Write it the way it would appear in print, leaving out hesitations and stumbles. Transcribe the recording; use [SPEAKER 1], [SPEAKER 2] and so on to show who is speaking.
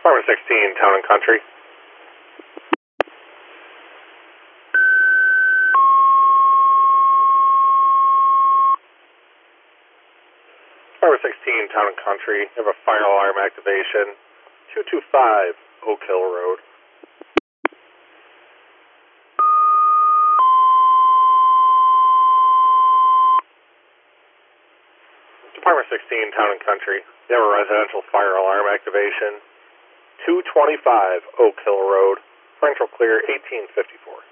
[SPEAKER 1] Department 16, Town and Country. Department 16, Town and Country. You have a fire alarm activation. 225 Oak Hill Road. Department 16, Town and Country. You have a residential fire alarm activation. 225 Oak Hill Road. Central clear 1854.